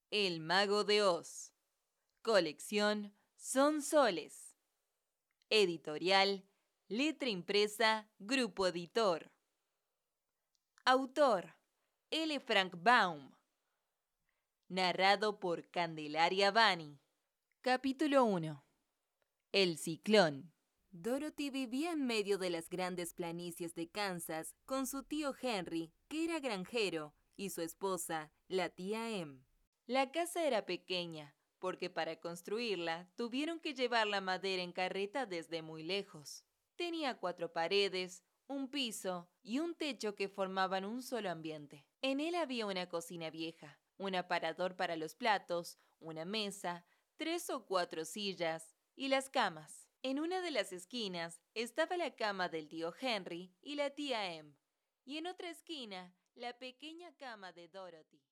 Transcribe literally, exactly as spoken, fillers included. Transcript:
El Mago de Oz. Colección Son Soles. Editorial Letra Impresa Grupo Editor. Autor L. Frank Baum. Narrado por Candelaria Bani. Capítulo uno. El ciclón. Dorothy vivía en medio de las grandes planicies de Kansas con su tío Henry, que era granjero, y su esposa, la tía Em. La casa era pequeña, porque para construirla tuvieron que llevar la madera en carreta desde muy lejos. Tenía cuatro paredes, un piso y un techo que formaban un solo ambiente. En él había una cocina vieja, un aparador para los platos, una mesa, tres o cuatro sillas y las camas. En una de las esquinas estaba la cama del tío Henry y la tía Em, y en otra esquina la pequeña cama de Dorothy.